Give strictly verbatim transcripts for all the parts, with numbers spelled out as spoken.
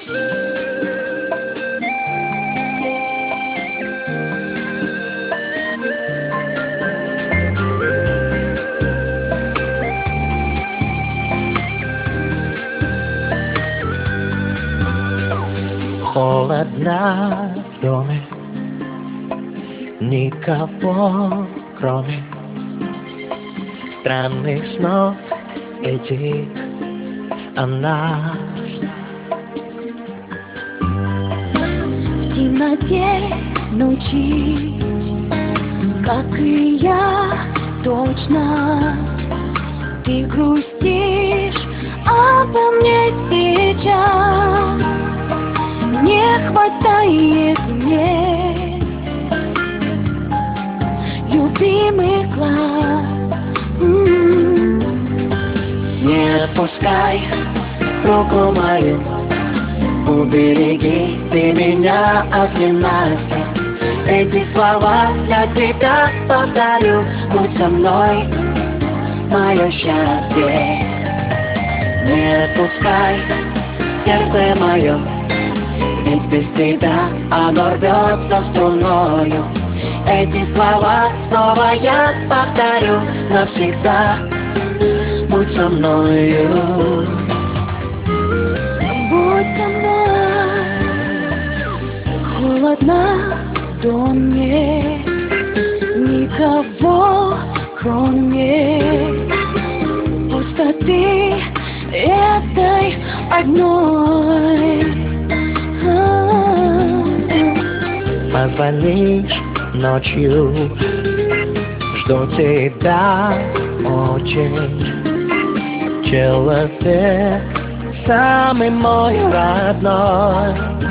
Холодно в доме, никого кроме странных снов этих о нас. В темноте ночи, как и я, точно ты грустишь обо мне сейчас. Не хватает мне любимых глаз. М-м-м. Не отпускай руку мою, убереги ты меня от ненасти. Эти слова для тебя повторю: будь со мной, мое счастье. Не отпускай сердце мое, ведь без тебя оно рвется струною. Эти слова снова я повторю навсегда: будь со мною. Будь со мной. Холодно в доме, никого кроме пустоты этой одной. Позвонишь ночью, жду тебя очень. Человек самый мой родной.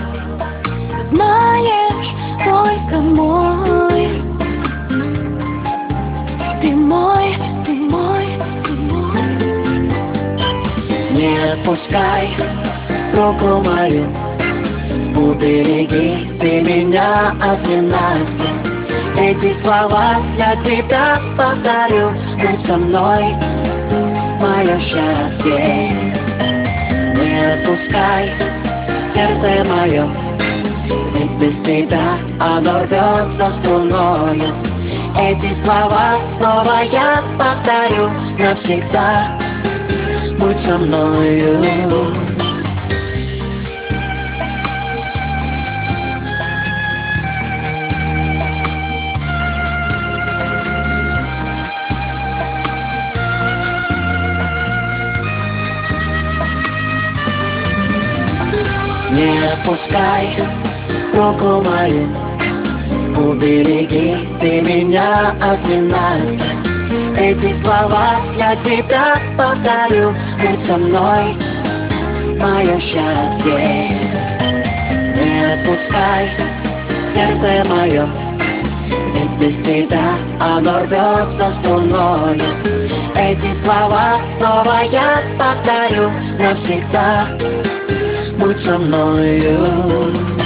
Знаешь, только мой. Ты мой, ты мой, ты мой. Не отпускай руку мою, убереги ты меня от ненасти. Эти слова для тебя повторю: будь со мной, мое счастье. Не отпускай сердце мое, ведь без тебя оно рвется струною. Эти слова снова я повторю навсегда: будь со мною. Не отпускай руку мою, убереги ты меня от ненасти. Эти слова для тебя повторю: будь со мной, мое счастье. Не отпускай сердце мое, ведь без тебя оно рвется струною. Эти слова снова я повторю навсегда: будь со мною.